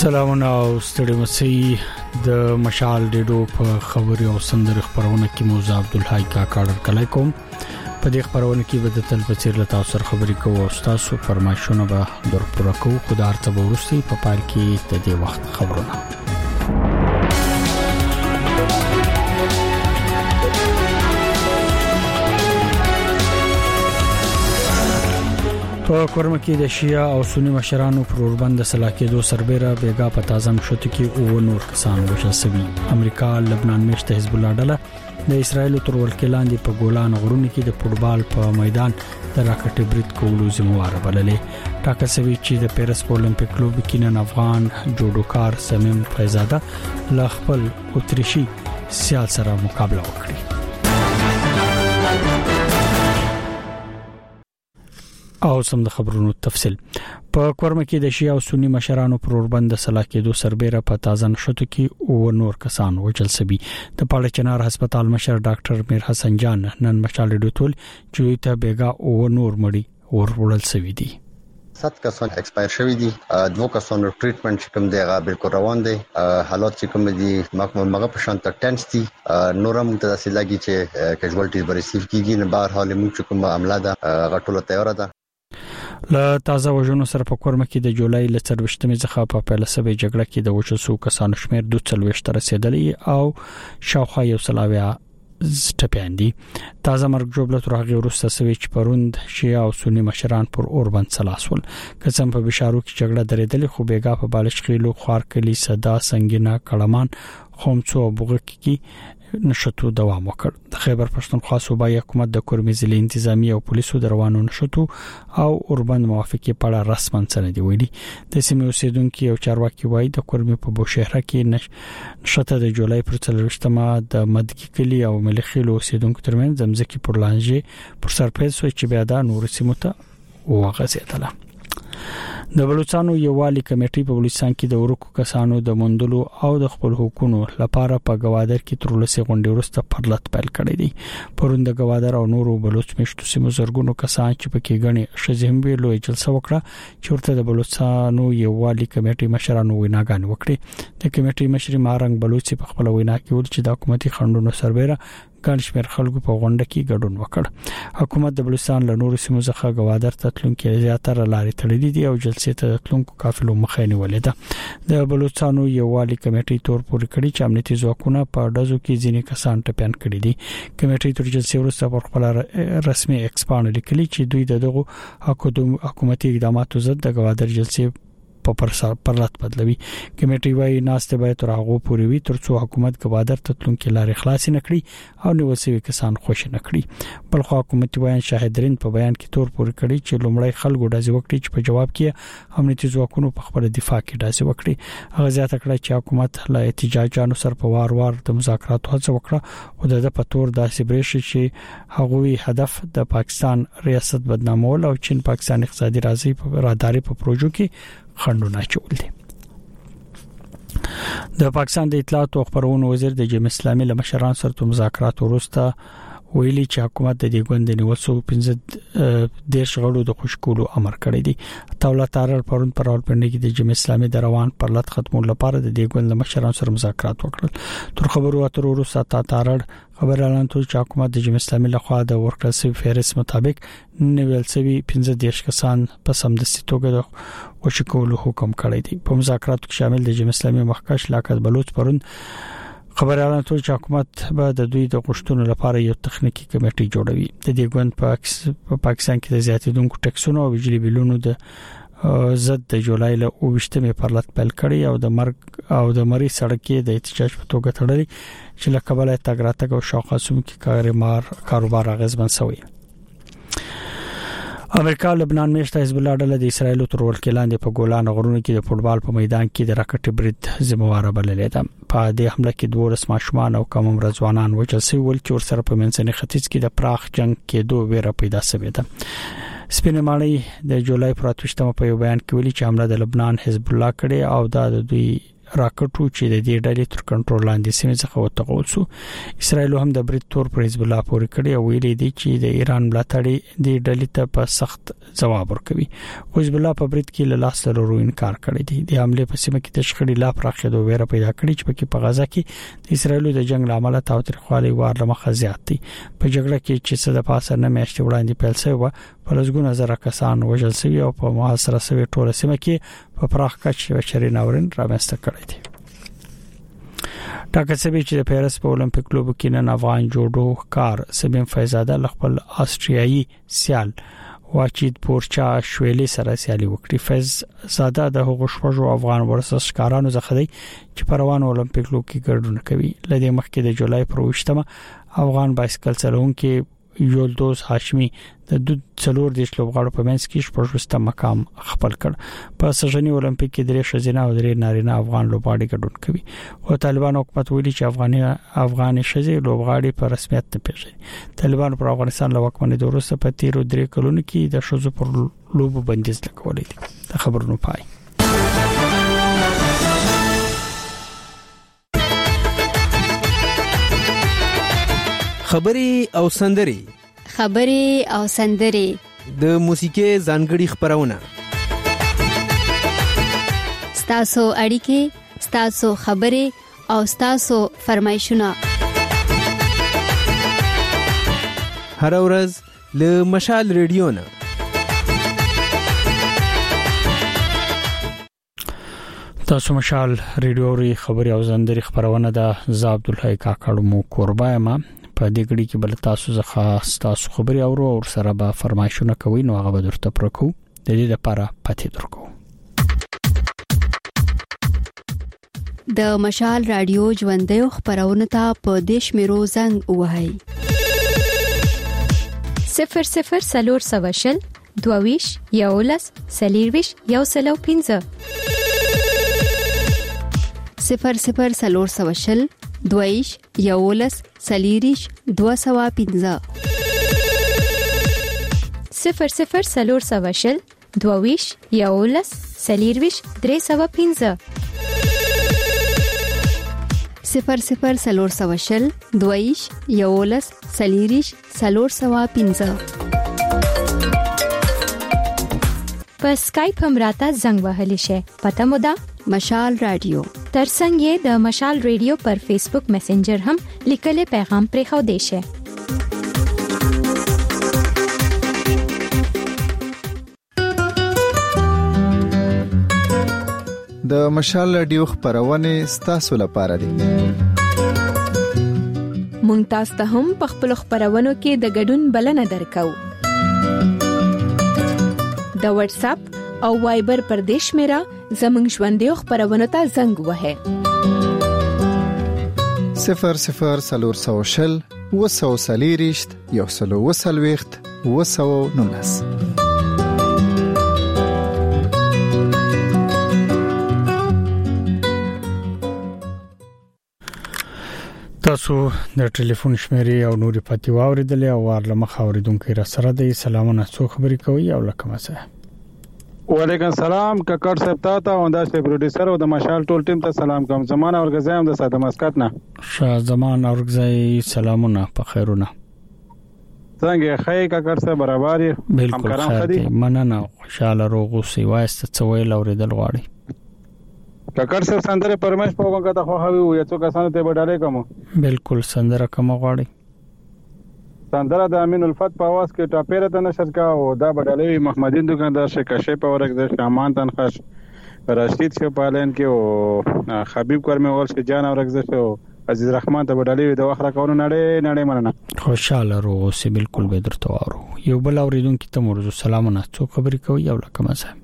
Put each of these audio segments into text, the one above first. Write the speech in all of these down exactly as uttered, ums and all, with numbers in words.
سلامونه او ستړي مسي د مشال ډیډو په خبري او سندره خبرونه کې موزه عبدالحی کا کاډر کلای کوم په دې خبرونه کې به د تل په څیر له تاسو سره خبري کوو او تاسو فرمایشونه به در پوره کوو خدای ته به ورسي په پال کې د دې وخت خبرونه په کورم کې د شیعه او سنی مشرانو پر اوربند سلاکېدو سربېره بیګا په تازه مشوت کې او نور کسان وژل شوي امریکا لبنان میشته حزب الله ډله د اسرایل تر ولکې لاندې په ګولان غرونو کې د فوټبال په میدان د راکټ برید کولو ذمہوار بللې ټاکل شوی چې د پیرس اولمپیک کلوب کې نن افغان جوډوکار سمیم فیضاده ل خپل اتریشي سیال سره مقابله وکړي او سم د خبرونو تفصیل په کورم کې د شیعه او سنی مشرانو پر اوربند سلاکېدو سربېره په تازه نشوت کې او نور کسان وژل شوي د پاړه چنار هسپتال مشر ډاکټر میر حسن جان نن مشال ډوټول چې ته بیګا او نور مړي اور وړل شوي دي سات کسان ایکسپایر شوی دي دوه کسانو ټریټمنټ کوم دیغه بالکل روان دي حالات چې کوم دي مګه په شان تک ټنس دي نورم متداسي لګي چې کیژوالټیز به ریسیو کیږي نه بهر حال موږ کوم عمله ده غټوله تیار ده له تازه وژنو سره په کورم کې د جولای ل څلوېښتمې څخه په پیلسبې جګړه کې د وچو سو کسانو شمیر دوه څلوېښت تر رسیدلې او شاوخوا یو سلاویا ټپياندي تازه مرګ جوړه تر هغه وروسته سوي چې پروند شیعه او سنی مشران پر اوربند سلاسول قسم په بشارو کې جګړه درېدلې خو بیګا په بالشخیلو خوار کلی صدا سنگینا کلمان خومڅو بوغه کې نشټو دوام وکړ د خیبر پښتونخوا صوبایي حکومت د کورمي ضلع انتظامی او پولیسو دروانو نشټو او اوربند موافقه په اړه رسماً سند ویلي د سیمې اوسیدونکو او چارواکي وایي د کورمي په بوشهره کې نشټه د جولای پر څلوېښتمه د مدګي کلی او ملخیلو اوسیدونکو ترمن زمزکي پر لانجه پر سرپېز سوي چې بیا د نور سیمو ته وغځېدله د بلوچستان یووالي کمیټې په بلوچستان کې د ورکو کسانو د مندلو او د خپل حقوقو لپاره په گوادر کې تر لسې غونډې وروسته پرلط پیل کړې دي پروند گوادر او نورو بلوچ میشتو سیمو زرګونو کسان چې پکې غني شزهم ویلو جلسه وکړه چې ورته د بلوچستان یووالي کمیټې مشرانو ویناګان وکړي د کمیټې مشر مارنګ بلوچي په خپل وینا کې ول چې د حکومتي خندونو سربېره ګڼ شمېر خلکو په غونډه کې ګډون وکړ حکومت د بلوچستان له نورو سیمو څخه گوادر ته تلونکي زیاتره لارې تړلې دي او جلسې ته تلونکو قافلو مخه نیولې ده د بلوچستان یووالي کمیټې تور پورې کړی چې امنیتي ځواکونه په دزو کې ځینې کسان ټپيان کړي دي کمیټې تر جلسې وروسته پر خپل رسمي ایکسپان لیکلي چې دوی دغه حکومتي اقداماتو ضد د گوادر جلسې په پرلط بدلوي کمیټې وايي ناسته به تر هغه پورې وي ترڅو حکومت گوادر ته تلونکي لارې خلاص نکړي او نیوسوي کسان خوش نکړي بل خو حکومت وايي شاهدرین په بیان کې تور پورې کړی چې لومړی خلکو داسې وکړي چې په جواب کې امنیتي ځواکونو په خپل دفاع کې داسې وکړي هغه زیاته کړه چې حکومت له احتجاجانو سره په وار وار د مذاکراتو هڅه وکړه او د پتور داسې برېښي چې هغوی هدف د پاکستان ریاست بدنامول او چین پاکستان اقتصادي راځي په راداري په پروژو کې خندونه چول دي د پاکستان د اطلاعات او خبرونو وزیر د جمهوریت اسلامي له مشران سره مذاکرات وروسته ویلي چې حکومت د دې غوند نیولسو پنځه د شغلو د خوشکولو امر کړی دی تولا تارر پرون پر اولپنډي کې د جمهوریت اسلامي د روان پرلط ختمول لپاره د دې غوند مشران سره مذاکرات وکړل تر خبرو اترو وروسته تا تارر خبر اعلان کړ چې حکومت د جمهوریت اسلامي لخوا د ورکړل شوی فهرست مطابق نیول شوی پنځه دیش کسان په سمدستي توګه د خوشکولو حکم کړی دی په مذاکراتو کې شامل د جمهوریت اسلامي مخکښ لاکت بلوچ پرون خبر اعلان کړ چې حکومت به د دوی د غوښتنو لپاره یو تخنیکی کمیټه جوړوي د دې غوند په پاکستان کې د زیاتېدونکو ټیکسونو او بجلی بیلونو د زد د جولای له اوویشتمې پرلط پیل کړي او د مرګ او د مری سړکې د احتجاج په توګه تړلي چې له کبله تګ راتګ او شاوخوا کې کاروبار کاروبار اغیزمن شوی امریکا لبنان میشته حزب الله ډله د اسرایل تر ولکې لاندې په ګولان غرونو کې د فوټبال په میدان کې د راکټ برید ذمہوار بللې ده په دې حمله کې دوه رسما شومان او کم عمر ځوانان وژل شوي ول چې ورسره په منځني ختیځ کې د پراخ جنگ کې دوه ویره پیدا شوې ده سپینه ماڼۍ د جولای پر اتوشتمه په یو بیان کې ویلي چې حمله د لبنان حزب الله کړي او دا د دوی راکټو چې د دې ډلې تر کنټرول لاندې سیمه څخه وتغول شو. اسرائیل هم د برید تور پر حزب الله پورې کړی او ویلي دی چې د ایران ملاتړي د ډلې ته په سخت جواب ورکوي. حزب الله په برید کې له لاس لرلو انکار کړی دی. د حمله په سیمه کې د شخړې لا پراخېدو ویره پیدا کړې چې په په غزا کې د اسرائیل د جنگ لامل تاوتریخوالي وار لمخه زیات دي. په جګړه کې چې څه د پاسه نه میاشتې وړاندې پیل شوی و په لږونه زره کسان وژل شوي او په محاصره شوی ټول سیمه کې په پراخ کچ بشري ناورین رامنځته کړی دی. ټاکل شوی چې د پیرس په اولمپیک لوبو کې نن افغان جوډو کار سبین فیضزاده خپل آستریایي سیال واچید پورچا شویلی سره سیالي وکړي. فیض زاده د هغو شپږو افغان ورزشکارانو څخه دی چې په روان اولمپیک لوب کې ګډون کوي. لدې مخکې د جولای پر وشتمه افغان بایسکل چلونکي یولدوز هاشمي د دوه څلور دیش لوبغاړو په منځ کې شپږم مقام خپل کړ. په سژنی اولمپیک کې درې شزینه او درې نارینه افغان لوبغاړي ګډون کوي. او طالبان حکومت ویلي چې افغاني افغاني شزې لوبغاړي په رسمیت نه پیژني. طالبان پر افغانستان له واکمنۍ وروسته په تیرو درې کلونو کې د شزو پر لوبو بندیز لګولې دي. د خبرونو پای. خبري او سندري خبري او سندري د موسیقي ځانګړي خبرونه ستاسو اړیکې ستاسو خبري او ستاسو فرمایشونه هر ورځ له مشال ریډیو نه. تاسو مشال ریډیو ری خبري او سندري خبرونه د ز عبد الحی کاکړ مو قربای ما په دې غړي کې بل تاسو ځخه تاسو خبري اورو او سره به فرمایشونه کوي نو هغه به درته پرکو. د دې لپاره پاتې درکو. د مشال رادیو ژوندې خبرونه ته په دیش میرو زنګ وهاي صفر صفر سلور سواشل دوویش یولس سلیرویش یو سلو پینزه صفر صفر سلور سواشل دویش یولس سلیریش دو سوا پینزه صفر صفر سلور سواشل دوویش یولس سلیرویش درې سوا پینزه صفر صفر سلور سواشل دویش یولس سلیریش سلور سوا پینزه. په اسکایپ هم راته زنګ وهلی شي. پته مو ده مشال رادیو. ترڅنګ یې د مشال ریډیو پر فیسبوک میسنجر هم لیکلي پیغام پرې خو دی شي. د مشال رادیو خبرونه ستاسو لپاره دي. مونږ تاسو ته هم په خپل خبرونو کې د ګډون بلنه درکو. د واتس اپ او وایبر پر دیش میرا زمنګ ژوندې خبرونه ته زنګ وهه صفر صفر سلور سوشل وسو سلیریشت یو سلو وسلويخت وسو نونس. تاسو د ټلیفون شمیرې او نوري پاتې واوریدل او ورلمه خوریدونکو را سره د سلامونه څو خبرې کوي او لکه مسه. وعلیکم السلام کاکړ صاحب ته او دا چې پروډوسر او د مشال ټول ټیم ته سلام کوم. زمانه اورګزایم د ساده مسکات نه شاه زمان اورګزای سلامونه په خیرونه. څنګه خی کاکړ صاحب برابر بالکل خیر مننه خوشاله روغ اوسې وایسته څوې لوریدل غواړي. کاکړ صاحب سندره پرمش په وګه ته خو هوی یو څو کسانو ته وډاله کوم. بالکل سندره کوم غواړي. سندره د امین الفت په आवाज کې ټاپیره ته نشر کا او دا بدلوي محمدین دکاندار شکشه په ورګ د شامان تنخش رشید شپالین کې او حبیب کرمه ول چې جان ورګ او عزیز رحمان ته بدلوي د اخره کونو نړۍ نړۍ مننه خوشاله روغ سي بالکل به درته وارو. یو بل اوریدونکو ته مرزو سلامونه څو خبرې کوي یو لکه مزه.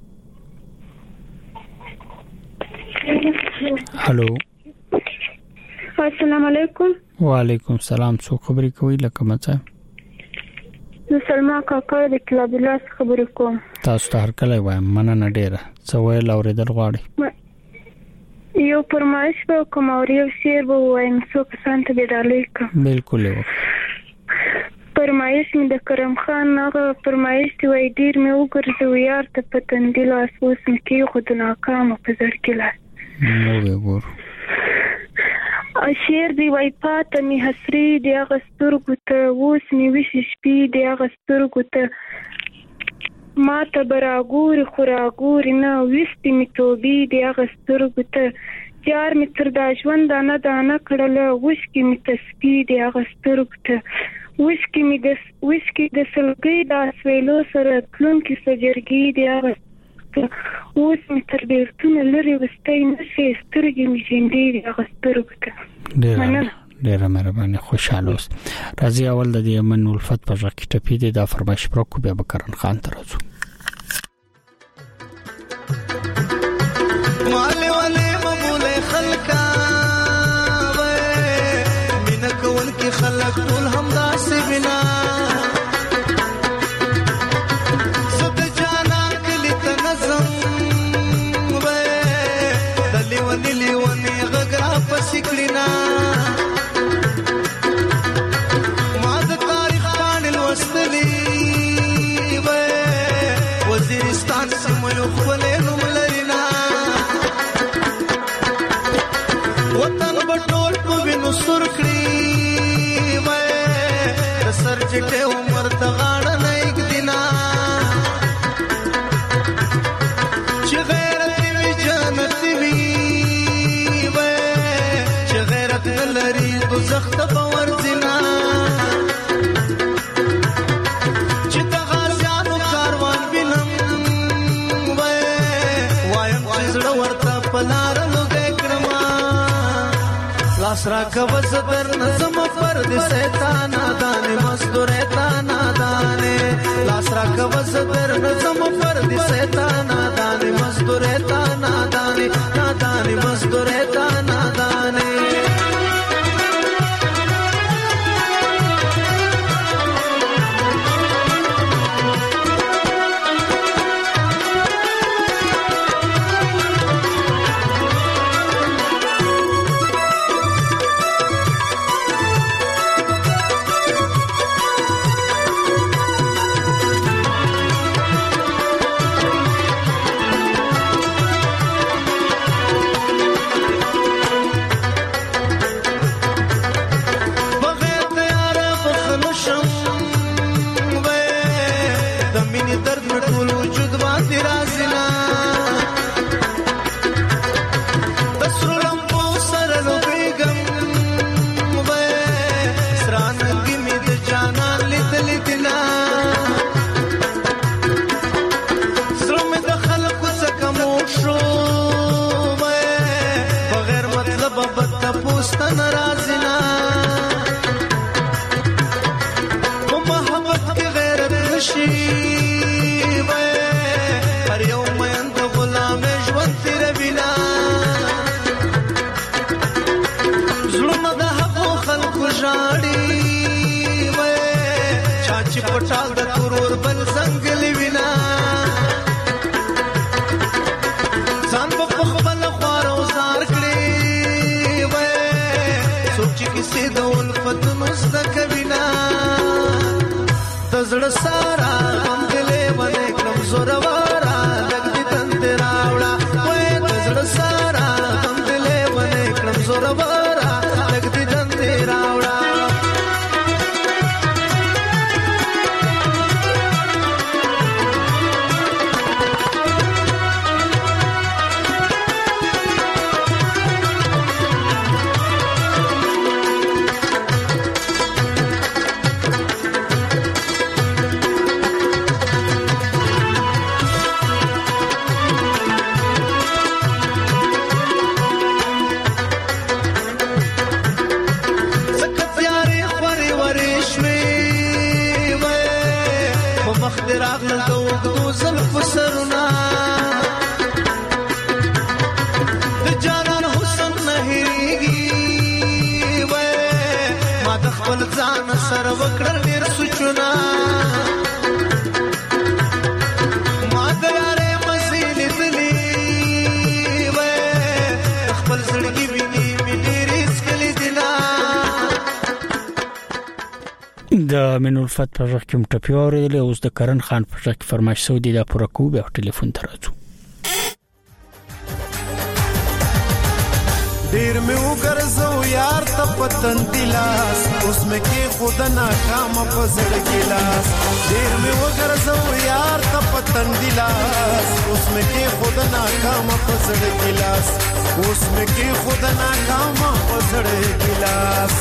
هالو السلام علیکم. وعلیکم السلام څو خبرې کوي لکه مزه. زه سلمہ کاکړ د کلاب لاس خبرې کوم. تاسو ته هر کله وایم مننه ډیره څو ویل اوریدل غواړي. یو پرمایش په کوم او یو شعر به وایم څو کسان ته ډالې کوم. بالکل یو پرمایش می د کرم خان هغه پرمایش دی وای ډیر می وګرځو یار ته پتن دی لاس اوس می کې خود ناکام په ځړ کې لاس نو به ګور شیر دی وای پات می حسری دی غستر ګته ووس می وش شپې دی غستر ګته ما ته براګور خوراګور نه وستې می توبې دی غستر ګته یار می تر دا ژوند نه دانه کړل وش کی می تسبی دی غستر ګته وش کی می د وش کی د سلګي دا سویلو سره کلون کی سجرګي دی غستر اوس می تر بیرتونه لري وستای نشي سترګې می جندې دی غستر ګته ډیر ډیر مهرباني خوشاله اوس راځي اول د یمن الفت په ځکه ټپی دي دا فرمایش پر کو بیا بکرن خان ته راځو مالې ولې مموله خلکا وې مين کول کې خلک ټول همدا سي بنا سد جانا کلی تنظم وې دلی ونی لیونی غغرا پسکلینا وزیرستان سمو خپلې نوم لرینا وطن بټول په وینو سر کړی وای د سر چټه عمر ته غاړه نه یک دینا چې غیرت وی جنت وی وای چې غیرت لري دوزخ ته باور دینا پلار لوګې کړما لاس را کوز در نظم پر دې شیطان دان مزدور تانا دانه لاس را کوز در نظم پر دې شیطان دان مزدور تانا دانه دان مزدور تانا دانه پټال د تورور بل څنګه لیوینا ځان په خپل خوارو زار کړی وې سوچ کیسه د الفت مست کوینا تزړه سارا هم دلې باندې کلم زور وارا لګی تند راوړه وې تزړه سارا هم دلې باندې کلم زور وارا لګی تند راوړه سر وکړل ډیر سوچونه ما دراره مسیل دلی وې خپل سړګي ویني می ډیر اسکلی دینا د من الفت پر رقم ټپیور له اوس د کرن خان پر رقم فرمایش سعودي د پوره کو به ټلیفون ترازو ډیر مې وګرځو یار ته پتن دلاس اوس مې کې خود ناکام په زړه کې لاس ډیر مې وګرځو یار ته پتن دلاس اوس مې کې خود ناکام په زړه کې لاس اوس مې کې خود ناکام په زړه کې لاس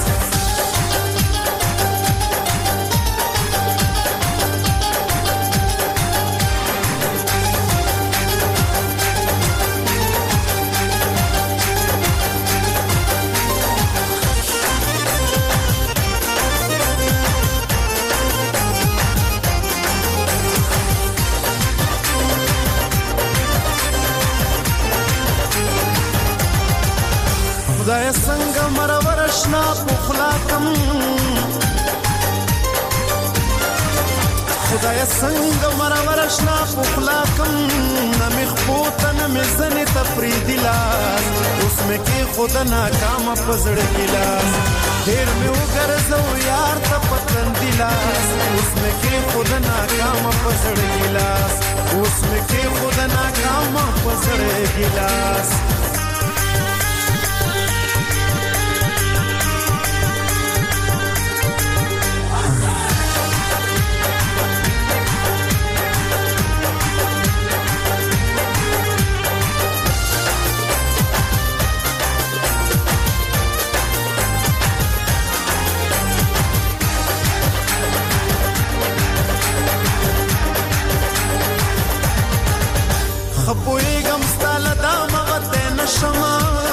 خدای څنګه مرور شنا پخلاکم خدای څنګه مرور شنا پخلاکم نمی خپوتن می زنی تفریدی لاس اوس می کې خود ناکام پزړ کې لاس ډیر می وګرځو یار ته پتن دی لاس اوس می کې خود ناکام پزړ کې لاس اوس می کې خود ناکام پزړ کې لاس خپویګم ستاله دا مغته نشما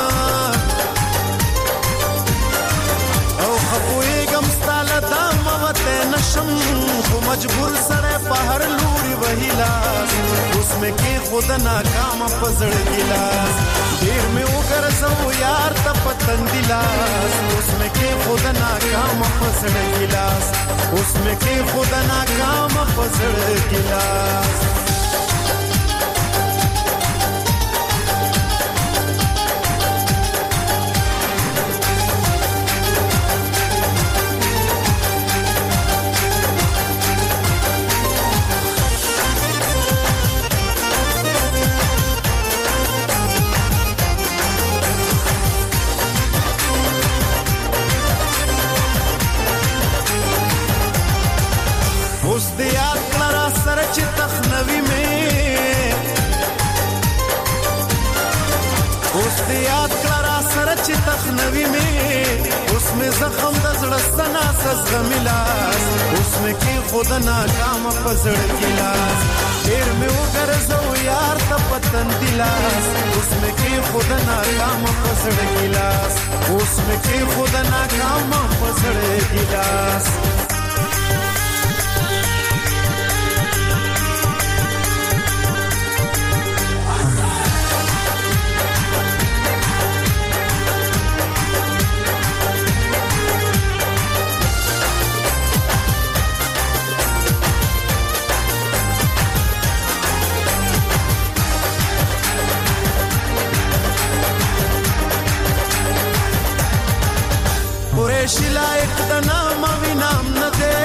او خپویګم ستاله دا مغته نشم خو مجبور سره په هر لوري وهیلاس اوس مې کې خود ناکام پزړ ګلاس ډیر مې وګرځو یار ته پتن دلاس اوس مې کې خود ناکام پزړ ګلاس اوس مې کې خود ناکام پزړ ګلاس اوس دې یاد کړه سره چې تخنوي مې اوس دې یاد کړه سره چې تخنوي مې اوس مې زخم د زړه سنا سزغم لاس اوس مې کې خود ناکام پزړ کې لاس ډیر مې وګرځو یار ته پتن دلاس اوس مې کې خود ناکام پزړ کې لاس اوس مې کې خود ناکام پزړ کې لاس قریشی لائق دا نام وی نام ندے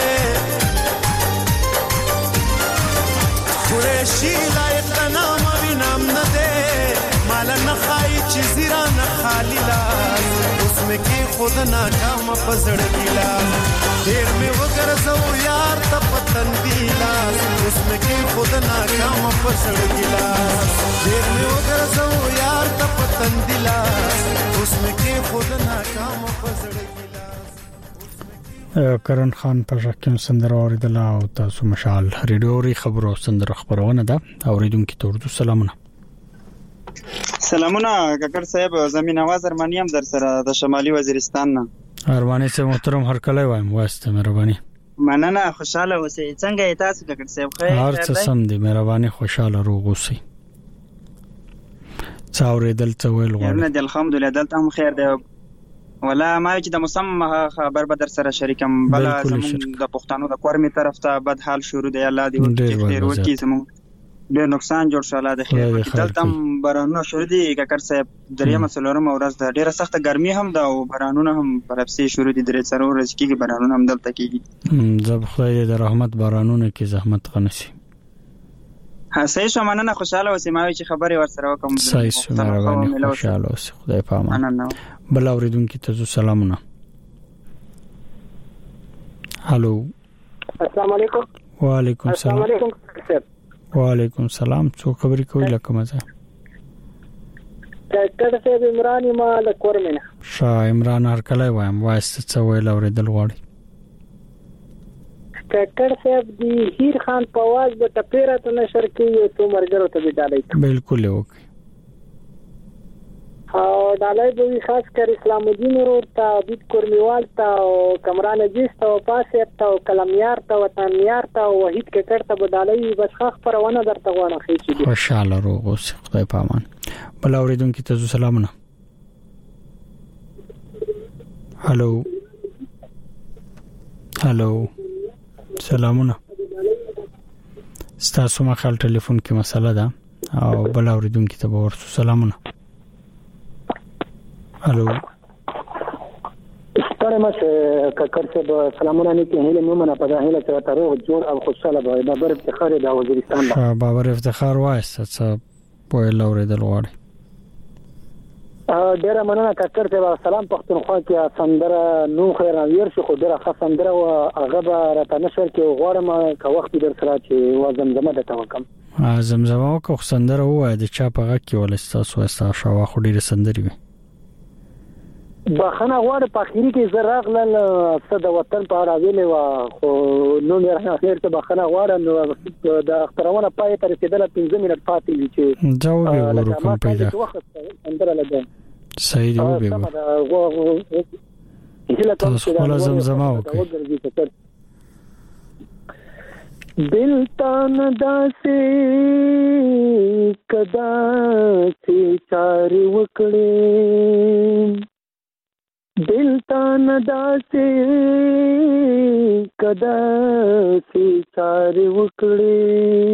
قریشی لائق دا نام وی نام ندے مالا نخائی چیزی را نخالی لاس اس میں کی خود ناکام پزڑ گلاس دیر میں وگرزو یار تا پتن دی لاس اس میں کی خود ناکام پزڑ گلاس دیر میں وگرزو یار تا پتن دی لاس اس میں کی خود ناکام پزڑ گلاس کرن خان پر رقم سندر اوریدل او تاسو مشال ریډیوري خبرو سندر خبرونه ده اوریدونکو ته ورته سلامونه سلامونه کاکر صاحب زمين نواز ارمانیم در سره د شمالي وزیرستان نه ارمانی سه محترم هر کله وایم واسطه مهرباني مننه خوشاله اوسئ څنګه تاسو کاکر صاحب خیر هر څه سم دي مهرباني خوشاله روغ اوسئ څاورې دلته ویل غواړم نه الحمدلله دلته هم خیر دی ولا ما چې د موسم خبر به در سره شریکم بل زموږ د پښتنو د کورمي طرف ته بد حال شروع دی الله دې ډېر وکړي زموږ ډېر نقصان جوړ شو الله دې خیر وکړي دلته بارانونه شروع دي کاکر صاحب دریم څلورم ورځ د ډېره سخته ګرمي هم ده او بارانونه هم په رپسې شروع دي درې څلور ورځې کېږي بارانونه هم دلته کېږي زه خدای دې د رحمت بارانونه کې زحمت غنسي ها صحیح شو، مننه، خوشاله اوسې. ما وی چې خبرې ورسره وکم. صحیح شو، مهرباني، خوشاله اوسې، خدای په امان. مننه. بل اوریدونکو ته سلامونه. هالو، السلام علیکم. وعلیکم السلام. السلام علیکم. وعلیکم السلام. څو خبرې کوي لکه مزه؟ ډاکټر صاحب عمران ما له کورمنه. شاه عمران هرکله وایم، واسطه څه ویل اوریدل غواړي؟ ډاکټر صاحب دی هیر خان په आवाज به ټپیره ته نشر کوي ته مرګرو ته بدالای. بالکل وکي. او دالای به خاص کر اسلام الدین ورور ته، عبید کورمیوال ته، او کمران عزیز ته، او پاسه ته، او کلمیار ته، وطنیار ته، او وحید ککړ ته بدالای. بس خاص پرونه درته غواړم خېچې دي. خوشاله روغ اوسې، خدای په امان. بل اوریدونکو ته سلامونه. هالو هالو، سلامونه. ستاسو مخال ټلیفون کې مسله ده او بل اوریدونکو ته ورسو سلامونه. هالو، ستاره ما چې ککر څه سلامونه نه کې هله مومنه په داخله چې تروغ جوړ او خوشاله به بابر افتخار د وزیرستان ده. بابر افتخار وایسته څه په لورېدل غواړي. ډیره مننه ککر ته. سلام پښتونخوا کې سندره نو خیر ویر شو، خو ډیره ښه سندره او هغه به راته نشر کې غواړم که وخت در سره چې و زمزمه د توکم زمزمه وکړو. سندره وای د چا په غږ کې ولستا سو استا شوا خو ډیره سندري وي. بخنه غواړم په اخیری کې زراغ لل صد وطن په اړه ویلې وا، خو نو نه اخر ته بخنه غواړم نو د اخترونه پای ته رسیدل پنځه منټ پاتې دي چې ځو به ورو کوم پیدا سندره لګم. صحیح دی وبې تاسو خپل زمزمه وکړئ. دل تان داسې کدا چې چار وکړې، دل تان داسې کدا چې چار وکړې،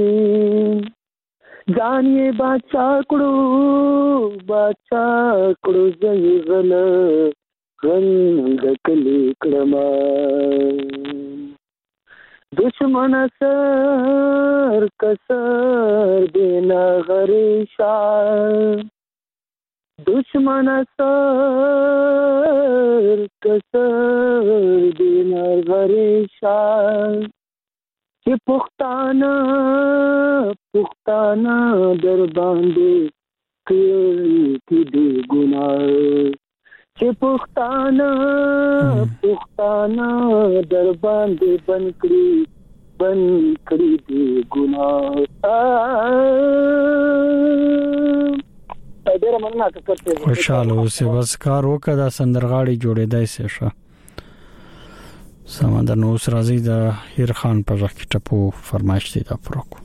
ځان یې باچا کړو باچا کړو زې غل غل د کلی کړما، دشمن سر کسر دینا غریشا، دشمن سر کسر دینا غریشا، چې پښتانه پښتانه در باندې کې دې ګناه، چې پښتانه پښتانه در باندې بن کړی بن کړی دې ګناه. ډېر مننه ککړ. خوشاله اوسې، بس کار وکړه، دا سندرغاړي جوړېدای شي. ښه سمندر نو اوس راځي د هیر خان په ځکه ټپو فرمایش دي دا پروګرام.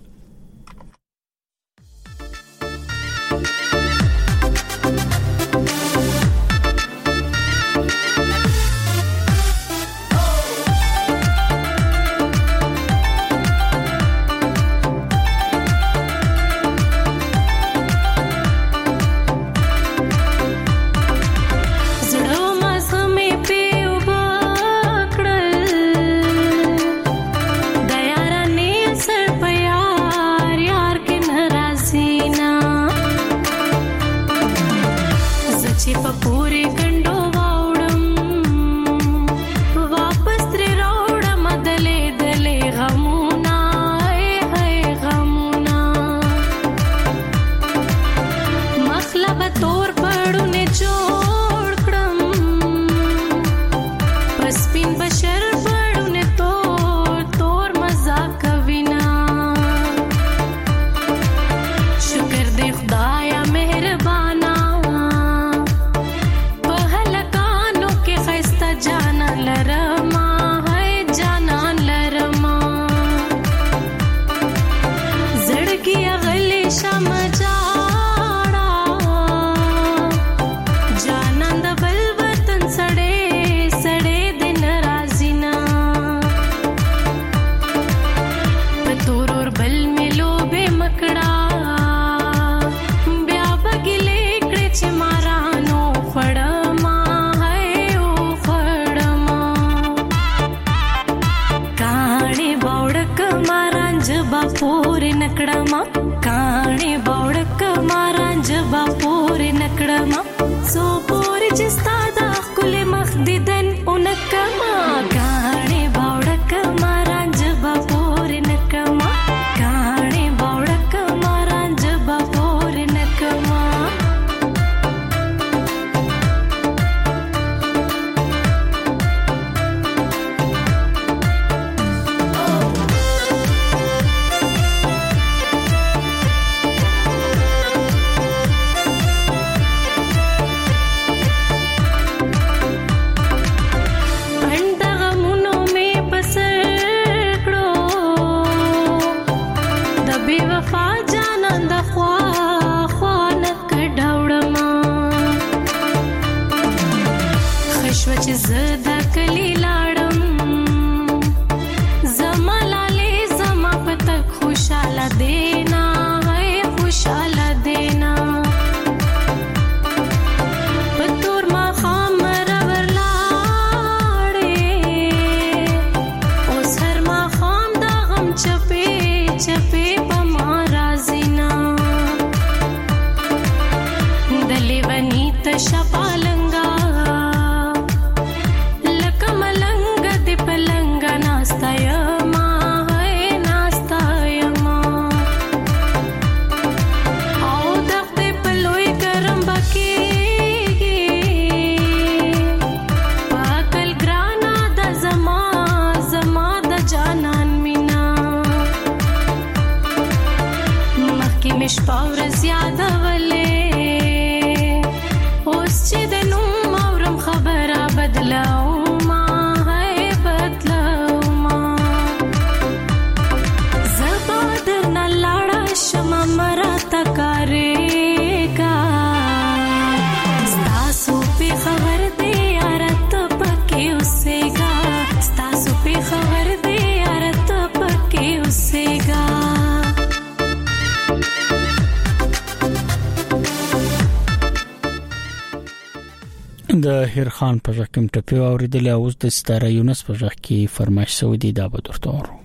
نکړما کانه بوړک ماران جبا پور نکړما سو پور چستا د خپل مخ دیدن اونکما کانه بوړک ماران جبا پور نکړما کانه بوړک ماران جبا پور نکړما زدا کلی لاړم زما لاله زما پته خوشاله دینا ہے خوشاله دینا پتور ما خامر ورلاړې اوس هر ما خام دا غم چپې چپې په ما رازینا دلی ونی ته شپالنګا مشپاور زیاده ولې اوس چې د نوم اورم خبره بدلاو ما ہے بدلاو ما زبادر نه لاړه شمه مرا تکارېګا ستاسو په خبر دی ارت پکې اوسېګا ستاسو په خبر دی ارت پکې اوسېګا د هیر خان په ځکه ټپي اوریدل اوس د ستاره یونس په ځکه کې فرمایش سعودي دا به درته ورو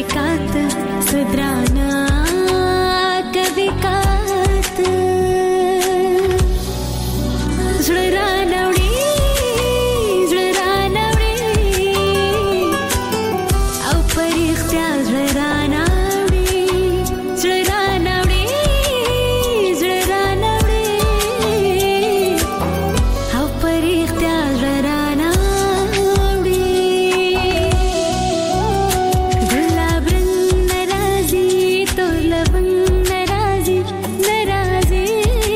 कात सदराना कभी कात जरा नवड़ी जरा नवड़ी औ परिख्या जरा नवड़ी जरा नवड़ी जरा नवड़ी औ परिख्या जरा नवड़ी गुलाब नाराजी तो लबन नाराजी नाराजी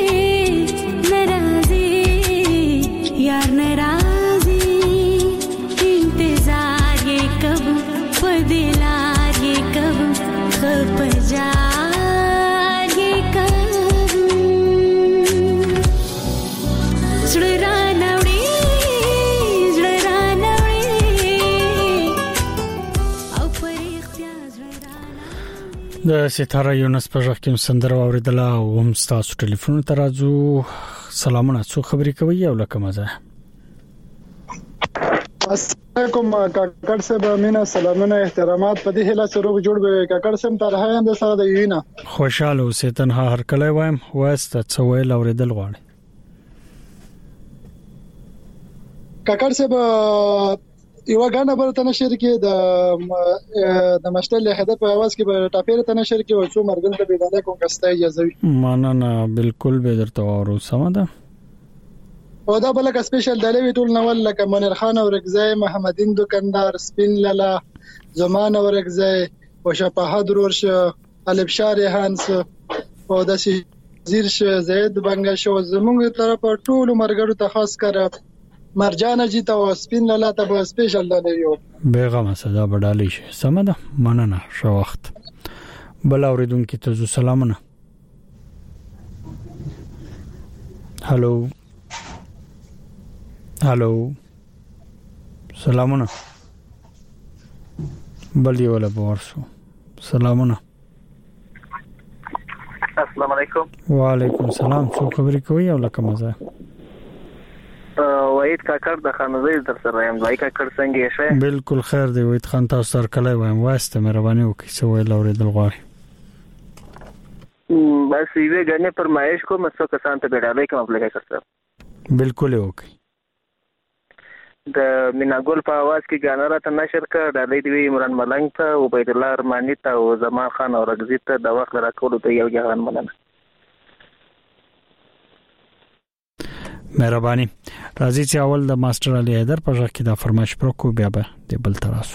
नाराजी यार नाराजी इंतजार ये कब बदलार ये कब खपजार ये कब जरा नवड़ी जरा नवड़ी औ परिख्या जरा د ستاره یونس په ځخ کې سندره اوریدله او هم تاسو ټلیفون ته راځو. سلامونه، څو خبرې کوي او لکه مزه. السلام کاکړ صاحب، مینا سلامونه احترامات په دې هله سروغ جوړ به کاکړ صاحب تر هایم د سره د یوینا خوشاله اوسې. تنها هر کله وایم واسطه څو ویل اوریدل غواړي. کاکړ صاحب یو غاڼه برته نشر کې د د مشتل هدف په आवाज کې به ټاپیر ته نشر کې او څو مرګل ته بيدانه کوم کسته اجازه وي. معنا نه بالکل به درته ورو سم ده. او دا بل کا سپیشل دلوي ټول نو لکه منیر خان او رگزای محمدین دکاندار سپین لالا زمان او رگزای او شپاهد ورش الف شار هانس او د زیر ش زید بنگش او زمونږ طرف ټول مرګرو ته خاص کړ مرجان جی ته او سپین لالا ته به سپیشل دلوي بیغمه صدا بدالي شي. سم ده، مننه. شو وخت بل اوریدونکو ته زو سلامونه. هالو هالو سلامونه. بل یو له ورسو سلامونه. السلام علیکم. وعلیکم السلام. څو خبرې کوي او لکه مزه. وحید کاکړ د خانزۍ در سره یم. وای کاکړ څنګه یې؟ بالکل خیر دی. وحید خان تاسو سره کله وایم واسطه مهرباني وکړئ څو ویل اوریدل غواړي. بس یې غنه فرمایش کوم څو کسان ته ډالۍ کوم خپل کاکړ صاحب. بالکل وکړئ. د میناګل په आवाज کې غاڼه راته نشر کړ. ډالۍ دی عمران ملنګ ته او عبید الله ارمانی ته او زمان خان او رغزی ته د وخت راکولو ته یو جهان مننه. مهرباني. راځي چې اول د ماستر علي حیدر په ځخ کې دا فرمایش پرو کو بیا به د بل تراسو.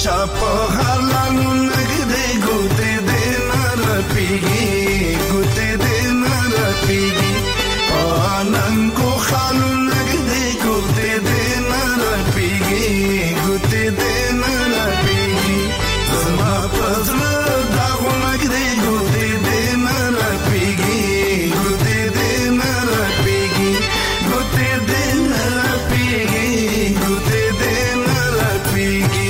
چاپ حالانو نګدې ګوتې دې نار پیږي ګوتې دې نار پیږي پاننګو خالو نګدې ګوتې دې نار پیږي ګوتې دې نار پیږي زما پزړه دا غونګدې ګوتې دې نار پیږي ګوتې دې نار پیږي ګوتې دې نار پیږي ګوتې دې نار پیږي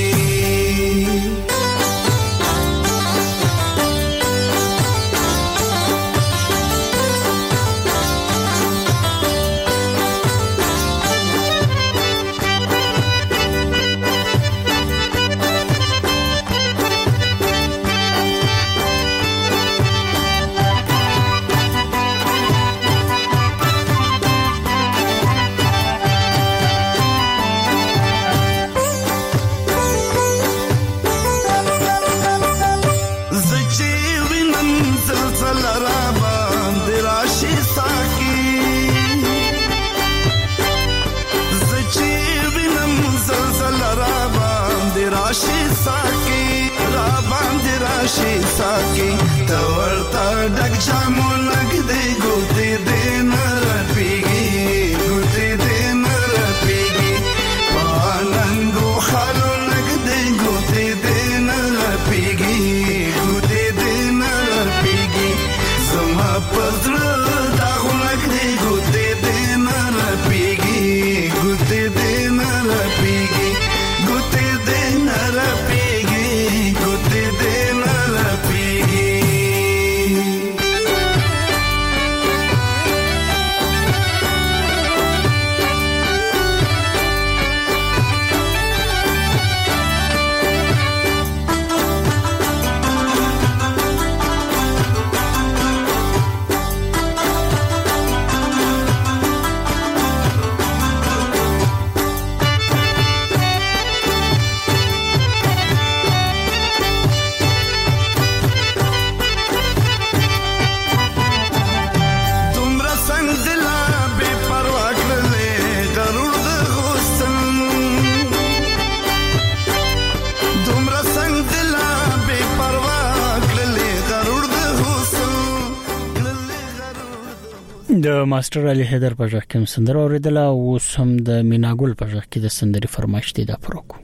साकी तवरता डग जामो लगदे गोते दे नर पीगी गोते दे नर पीगी पालंगो खालो लगदे गोते दे नर पीगी गोते दे नर पीगी समा पत्र दागो लगदे गोते दे नर पीगी गोते दे नर पीगी गोते दे नर पीगी गोते दे د ماستر علي حیدر په ځخ کې سندره اوریدله او سم د میناګل په ځخ کې د سندري فرمایش دی دا پروکو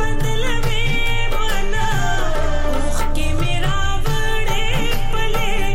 के मेरा वड़े पले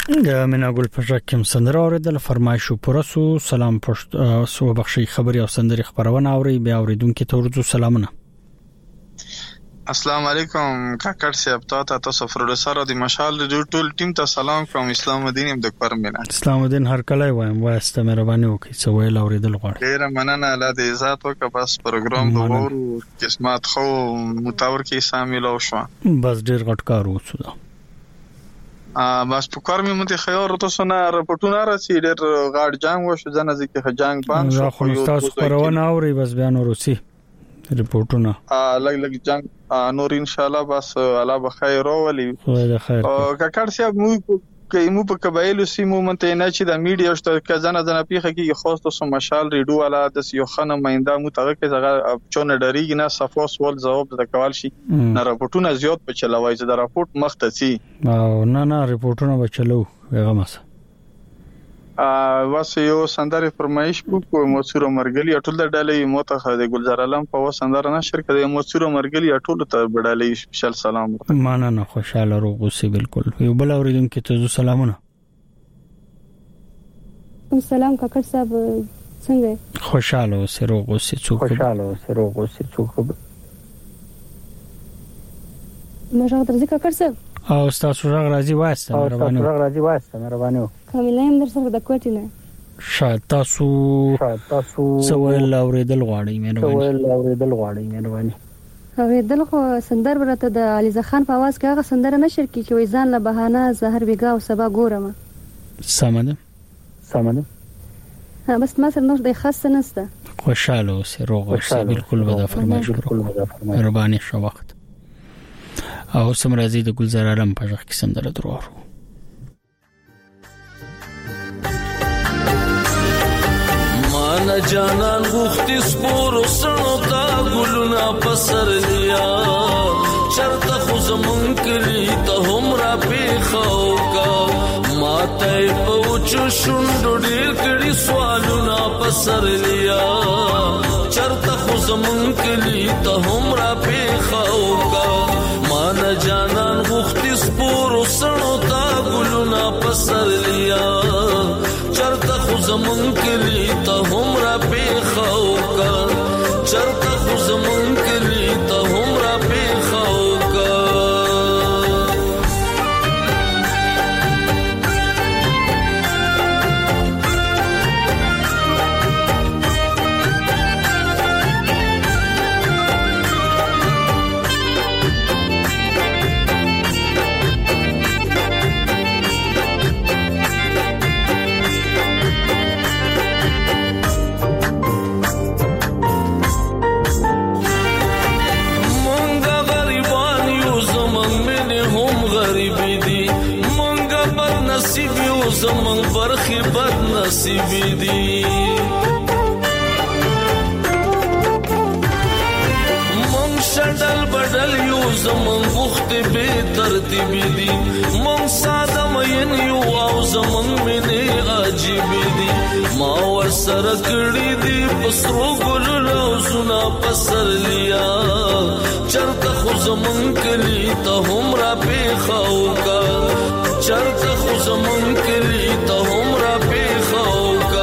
د مناګل پرشکم سندره اوریدل فرمایشو پرسو سلام پښت سو بخشي خبري او سندري خبرونه اوري بیا اوریدونکو ته ورځو سلامونه. السلام علیکم کاکړ صاحب ته تاسو پروډوسر د مشال د ټول ټیم ته سلام کوم. اسلام الدین هم د پرمنه اسلام الدین هر کله وایم واسطه مهرباني وکړئ څو ویل اوریدل غواړم. ډیر مننه الله دې عزت وکړه. بس پروګرام د ورو قسمت خو متور کې شامل او شو بس ډیر غټ کار وڅو دا ا بس په کار مې مته خيار تاسو نه رپورټونه راځي ډیر غاډ جنگ وشو ځنه ځکه جنگ باندې شو خو تاسو پرونه اوري بس بیان وروسي رپورټونه ا لګ لګ جنگ نور ان شاء الله بس الله بخیر ولي خدای خیر. کاکړ صاحب مو کې مو په قبایلو سیمو منته نه چې د میډیا شته که ځنه ځنه پیخه کې خاص تاسو مشال ریډو والا د یو خنه مینده مو تاګه کې زغه چونه ډریږي نه صفو سوال جواب د کول شي نه رپورټونه زیات په چلوي چې د رپورټ مخته سي او نه نه رپورټونه به چلو هغه مس ا واسه یو سندره فرمایش کو موثور مرګلی ټول د ډالې موته د ګلزار علم په وسندره نشر کړي موثور مرګلی ټول ته ډالې سپیشل سلام معنا نه خوشاله روغوسی بالکل یو بل اوریدونکو ته سلامونه. سلام کاکړ صاحب څنګه خوشاله اوسه روغوسی څوک خوشاله اوسه روغوسی څوک مشه درځي کاکړ صاحب او تاسو راځي واسطه مهرباني تاسو راځي واسطه مهرباني کاملیم در سره د کوټی نه شاید تاسو شاید تاسو سوال اوریدل غواړئ مهرباني سوال اوریدل غواړئ مهرباني اوریدل خو سندر برته د علیزه خان په आवाज کې هغه سندره نشر کی چې وې ځان له بهانه زهر بیګا او سبا ګورم سمنه سمنه ها بس ما سره نور د خاص نسته خوشاله اوسه روغ اوسه بالکل ودا فرمایش وکړه مهرباني شو وخت او سمرازي د ګلزار علم په ځخ کې سندره درورو. مان جانان غوختي سپور سنو تا ګلنا پسر لیا چرته خو زمون کلی ته هم را پیخاو کا ماته پوچ شوندو ډیر کړي سوالونه پسر لیا چرته خو زمون کلی ته هم را پیخاو کا مان جانان غوختي سپور سنو تا ګلنا پسر لیا چرته خو زمون کلی ته هم را پیخاو کا چرته خو زمون کلی ته هم را پیخاو کا زمون برخي بد نصیب دي مون شډل بدل یو زمون وخت به ترتیب دي مون ساده مین یو او زمون منه عجیب دي ما ور سره کړی دي پسرو ګل لو سنا پسر لیا چرته خو زمون کلی ته هم را پیخاو کا چرته خو زمون کلی ته هم را پیخاو کا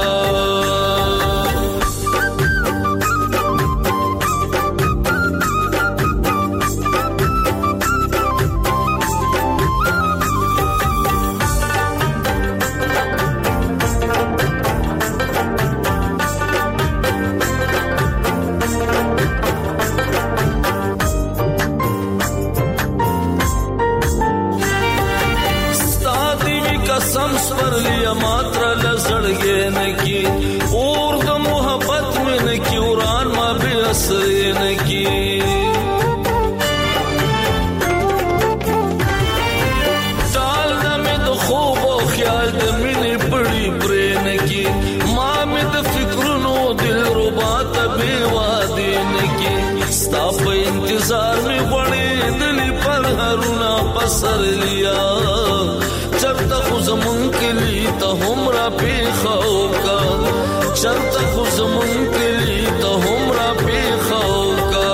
پسر لیا چرته خو زمون کلی ته هم را پیخاو کا چرته خو زمون کلی ته هم را پیخاو کا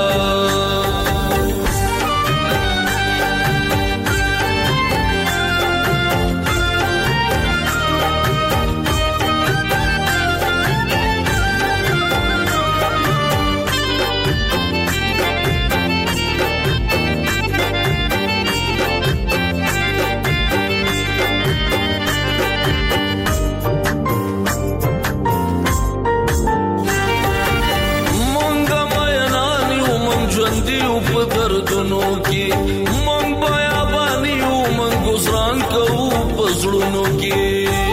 ګلونو کې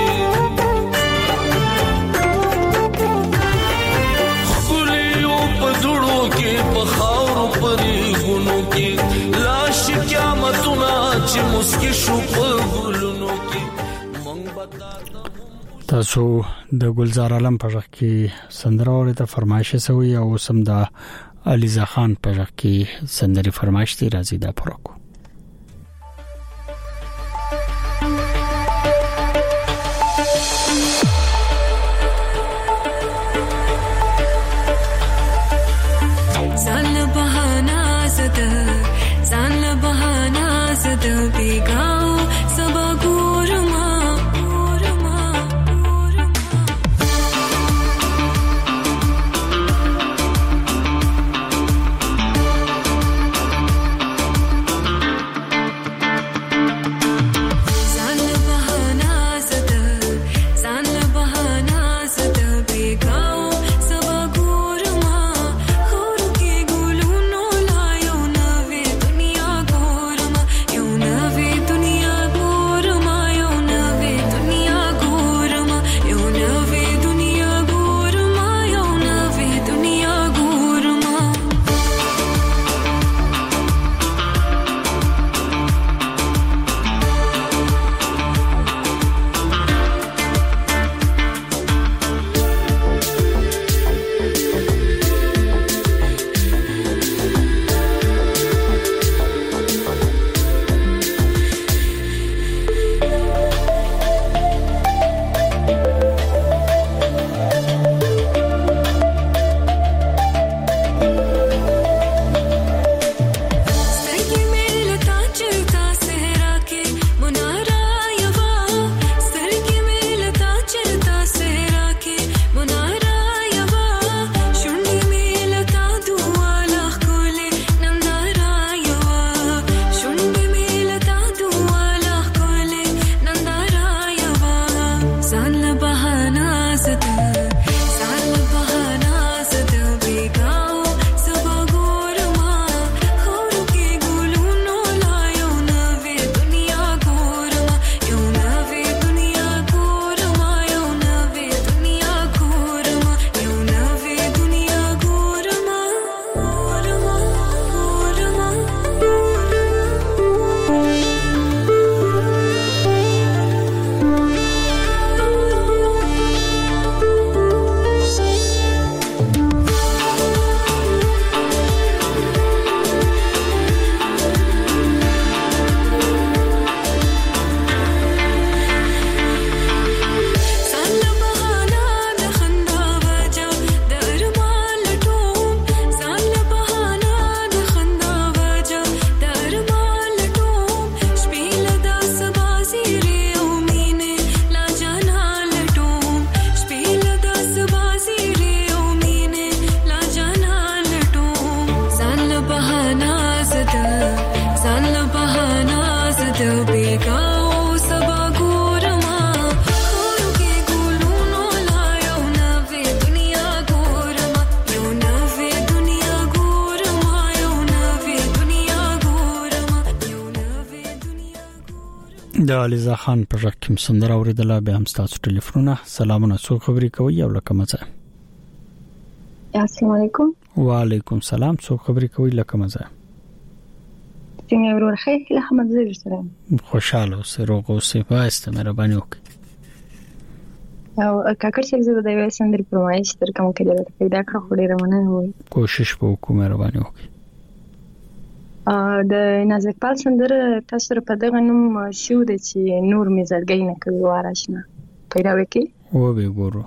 خلیو په دړو کې په خاورو پرې ګونو کې لاش قیامتونه چې مسکی شو په ګلونو کې مونږ بدلا تاسو د ګلزار عالم په ځخ کې سندره اورته فرمایش سوی او سم د علیزا خان په ځخ کې سندري فرمایش دي راځي دا پرکو ځان بهانا زده ځان بهانا زده بیگاو سبا ګورما د علیزا خان پر رقم سندره اوریدله به هم تاسو ټلیفونونه سلامونه سو خبري کوي او لکه مزه السلام علیکم وعلیکم سلام سو خبري کوي لکه مزه څنګه ورور خیر احمد زوی سره خوشاله اوسه روغ اوسه واسته مهرباني وکړه او کاکر څنګه زه د یو سندري پرمایش تر کوم کې دا پیدا کړو خو ډیره مننه وای کوشش وکړو مهرباني وکړه د نازکپال سندره تاسو په دغه نوم شو د چې نور می زړګی نه کوي واراشنه پیدا وکي او به ګورو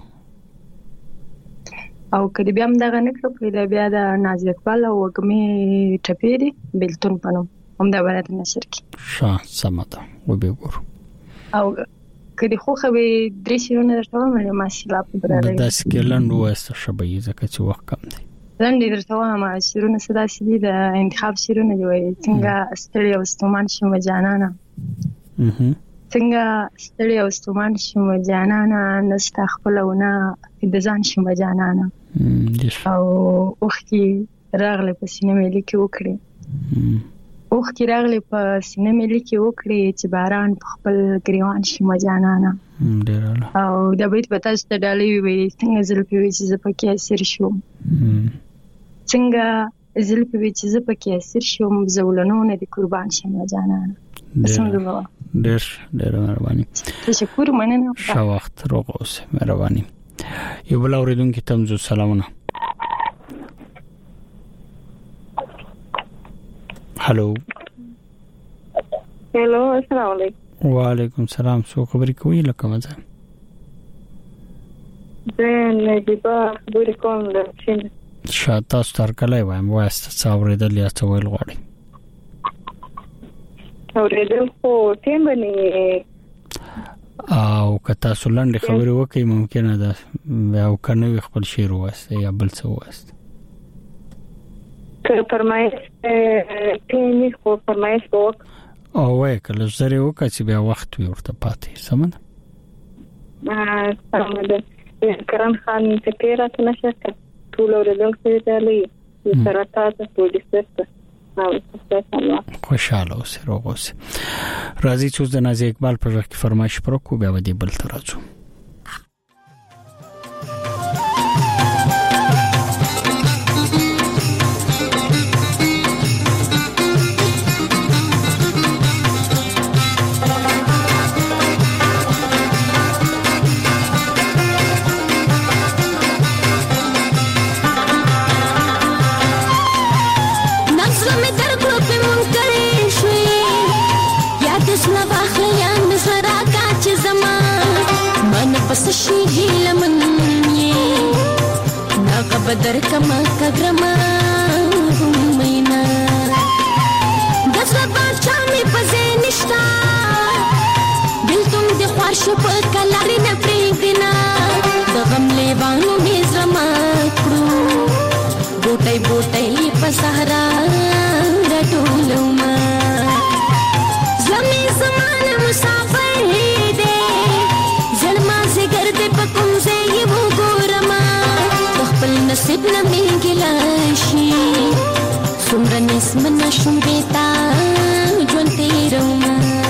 او کله بیا هم دغه نه کړو پیدا بیا د نازکپال او وګمي ټپيري بلتون پنو هم دا برات نشر کی شاه سمته او به ګورو او کله خو خو درې شیرونه درته مې ماشاءالله په برابر د سکلند واسه شبي ځکه چې وخت کم دی لاندې درته وایم شیرونه صدا سړي د انتخاب شیرونه دی څنګه ستړي او ستومان شوم جانانا څنګه ستړي او ستومان شوم جانانا نستا خپلونه د ځان شوم جانانا او وختي راغله په سینې مې لیکي وکړي اوخ کې راغلی په سینه مې لیکي وکړي چې باران په خپل ګریوان شي مجانانه او دا بیت په تاسو ته ډالۍ وي څنګه زلفې وي چې زه پکې اسیر شوم څنګه زلفې وي چې زه پکې اسیر شوم زولنونه دي قربان شي مجانانه څنګه ډېر ډېر مهرباني تشکر مننه ښه وخت روغ اوسه مهرباني یو بل اوریدونکو ته مزو سلامونه هلو هلو السلام علیکم وعلیکم السلام څو خبرې کوي لکه مزه زه نجيبه خبرې کوم د شین شاته ستار کله وایم واسط څاورېدل یا څه ویل غواړي اورېدل خو ټیم باندې او کته سولند خبرې وکي ممکنه ده او کنه خپل شعر واسطه یا بل څه واسطه که فرمایش ټیم خو فرمایش وک او وای کله زری وکړه چې بیا وخت وي ورته پاتې سمونه سمونه کرن خان ته پیرات نشه ټول اورېدونکو ته لې سره تاسو په دې څه خوشاله اوسه روغ اوسه راځي چې د نازي اقبال پر وخت فرمایش پر کو بیا ودی بل ترازو بس شي لمن نا قبدر کما کګرما مینا دزړه باچا می پزې نشتا دل تم دې خوښ په کلاري نه پریږدنا د غم لیوانو می زما کړو بوټي بوټي په صحرا رټولما زمي زمانه مسافر نصیب نه میګلاشي څومره نسمنه شوم بیتا ژوند تیروم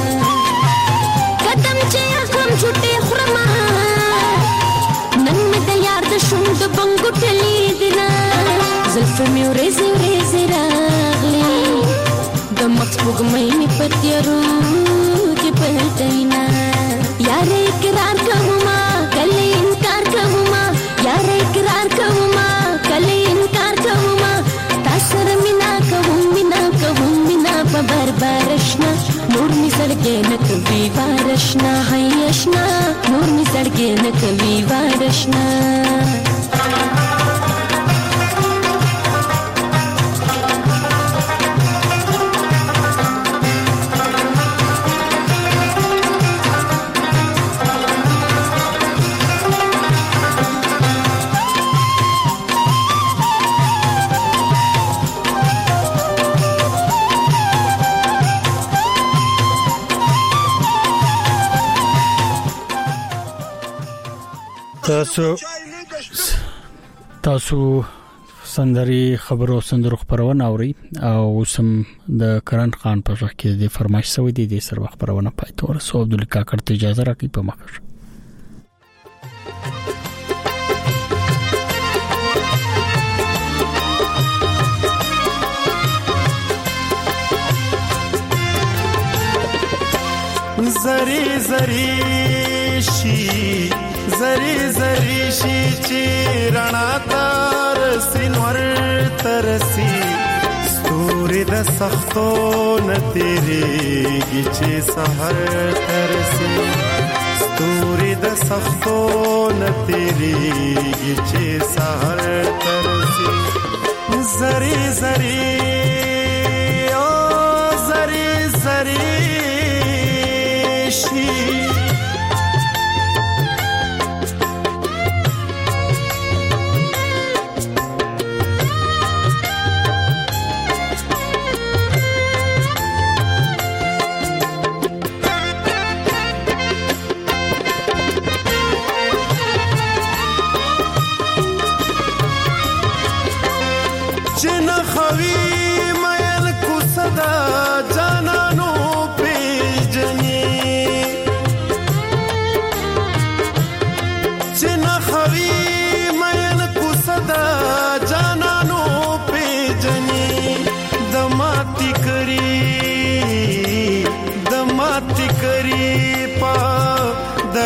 قدم چې اخم چټه خرما نن مې د یار د شوم د بنګټ لیدنا زلف مې ورېزې ورېزې راغلي د مخ وګمې مې پتیرو کې پټینا یار اقرار کوما کله انکار کوما یار اقرار کوما کله انکار کوما تاسو مینا کوم مینا کوم مینا په بربرشنا نور می سړګې نه کوي وارشنا هيشنا نور می سړګې نه کوي وارشنا تاسو تاسو سندري خبرو سندرو خبرونه اوري او سم د کرن خان په وخت کې د فرمایش سوي دي د سر وخت خبرونه پاتې ورسو عبد الکاکر ته اجازه راکړي په مخه زری زری شي زری زری شي چې رڼا تر سینور ترسي ستوري د سختو نتیریږي چې سحر ترسي ستوري د سختو نتیریږي چې سحر ترسي زری زری او زری زری شي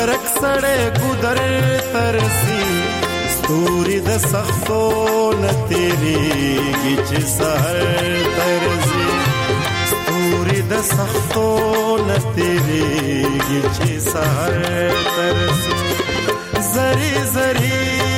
کلک سړې ګودر ترسي ستوري د سختو نتیریږي چې سحر ترسي ستوري د سختو نتیریږي چې سحر ترسي زری زری